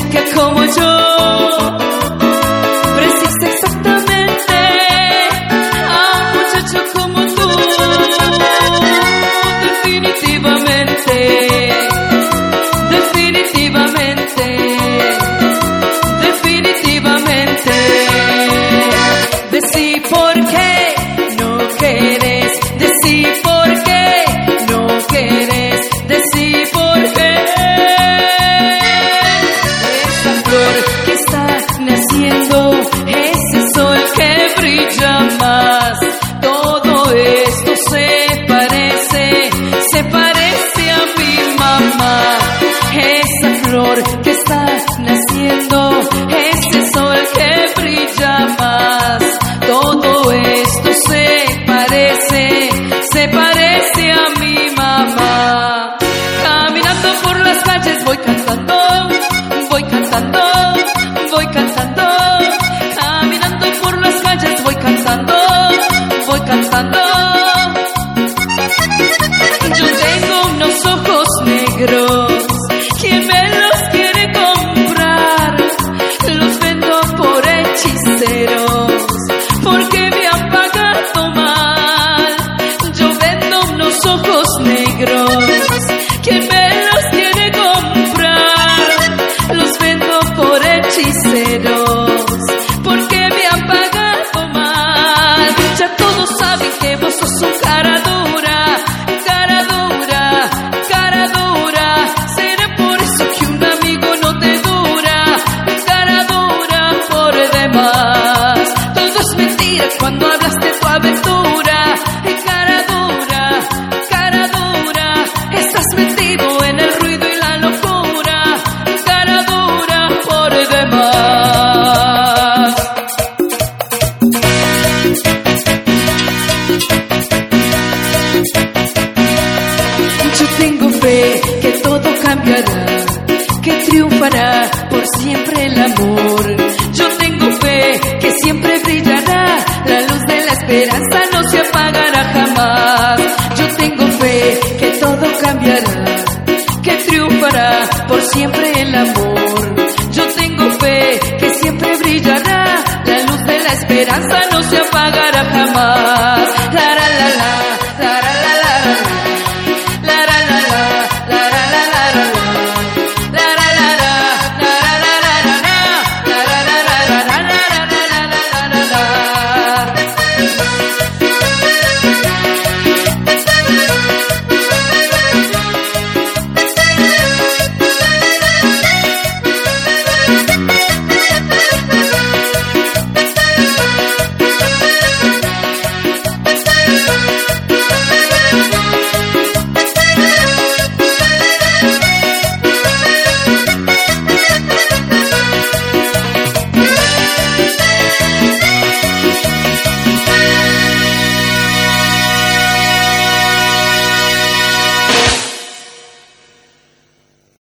chica como yo precisa exactamente a un muchacho como tú. Definitivamente, definitivamente, definitivamente. Decí por qué no quieres, decí por qué no quieres, decí por qué. Esa flor que está naciendo, ese sol que brilla más, todo esto se parece a mi mamá. Esa flor que está naciendo, ese sol que brilla más, todo esto se parece a mi mamá. Caminando por las calles voy cantando, voy cantando, voy cantando. Caminando por las calles voy cantando, voy cantando. Yo tengo unos ojos negros, ¿quién me los quiere comprar? Los vendo por hechiceros, porque me han pagado mal. Yo vendo unos ojos negros, ¿quién me los quiere comprar? Los vendo por hechiceros, porque me han pagado mal. Ya todos saben que vos sos un cara dura, cara dura, cara dura. Será por eso que un amigo no te dura, cara dura por demás. Todo es mentira cuando hablas de tu aventura, cara dura, cara dura. Estás metido en el ruido y la locura, cara dura por demás. Yo tengo fe que todo cambiará, que triunfará por siempre el amor. Yo tengo fe que siempre brillará, la luz de la esperanza no se apagará jamás. Yo tengo fe que todo cambiará, que triunfará por siempre el amor.